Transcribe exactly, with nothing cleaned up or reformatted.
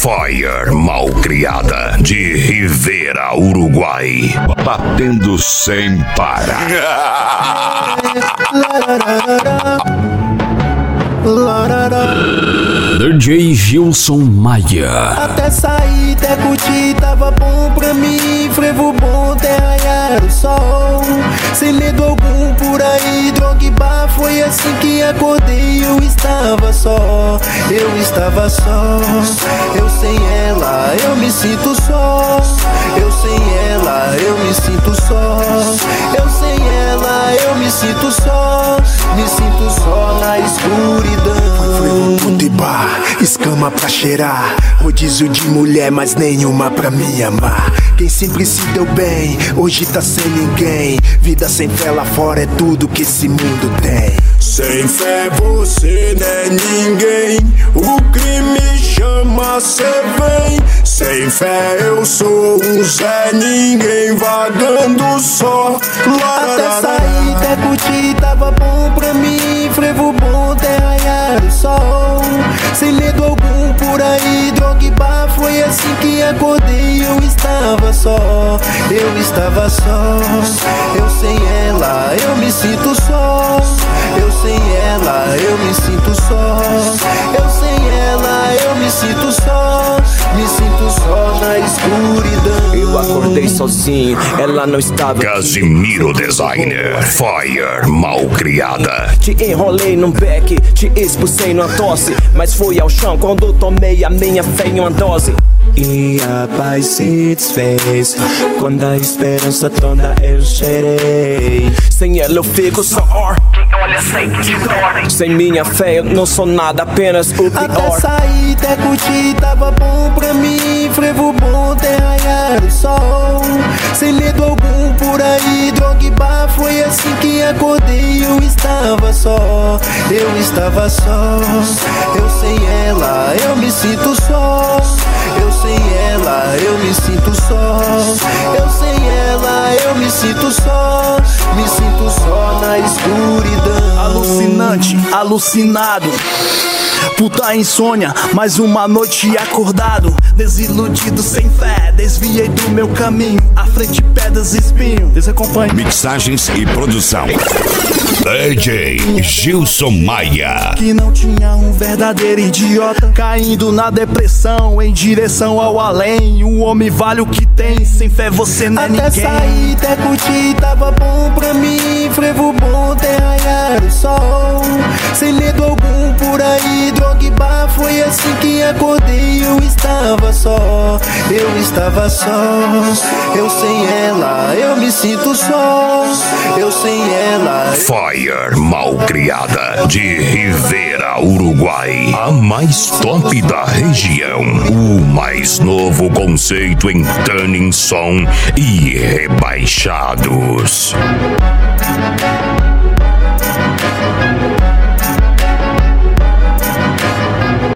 Fire Malcriada de Rivera, Uruguai. Batendo sem parar. D J Gilson Maia. Até sair, até curtir, tava bom pra mim. Frevo bom até raiar o sol. Sem medo algum por aí, droga e bar. Foi assim que acordei, eu estava só. Eu estava só. Eu sem ela, eu me sinto só. Eu sem ela, eu me sinto só. Eu sem ela, eu me sinto só. Me sinto só na escuridão. De bar, escama pra cheirar, rodízio de mulher, mas nenhuma pra me amar. Quem sempre se deu bem, hoje tá sem ninguém. Vida sem fé lá fora é tudo que esse mundo tem. Sem fé você não é ninguém, o crime chama, cê vem. Sem fé eu sou um Zé Ninguém, vagando só. Até sair, até curtir, tava bom pra mim. Frevo bom até raiar o sol. Sem medo algum por aí, droga e bar. Foi assim que acordei, eu estava só. Eu estava só. Eu sem ela, eu me sinto só. Eu sem ela, eu me sinto só. Eu sem ela, eu me sinto só. Me sinto só na escuridão. Eu acordei sozinho, ela não estava. Casimiro Designer, Fire Malcriada. Te enrolei num beck, te expulsei numa tosse, mas fui ao chão quando tomei a minha fé em uma dose. E a paz se desfez, quando a esperança toda eu cheirei. Sem ela eu fico só or. Olha, sei que dói. Sem minha fé eu não sou nada, apenas o pior. Até sair, até curtir, tava bom pra mim. Frevo bom até raiar o sol. Sem medo algum por aí, droga e bar. Foi assim que acordei, eu estava só. Eu estava só. Eu sem ela, eu me sinto só. Eu sem ela, eu me sinto só. Eu sem ela, eu me sinto só. Me sinto só na escuridão. Alucinante, alucinado. Puta insônia, mais uma noite acordado. Desiludido, sem fé, desviei do meu caminho. À frente pedras e espinho, desacompanho. Mixagens e produção D J Gilson Maia. Que não tinha um verdadeiro idiota, caindo na depressão, em direção ao além. O homem vale o que tem, sem fé você não é até ninguém. Sair, até curtir, tava bom pra mim. Frevo bom até raiar o sol. Sem medo algum por aí, droga e bar. Foi assim que acordei, eu estava só. Eu estava só. Eu sem ela, eu me sinto só. Eu sem ela. Fire Malcriada de Rivera, Uruguai. A mais top da região. O mais novo conceito em tuning som e rebaixados.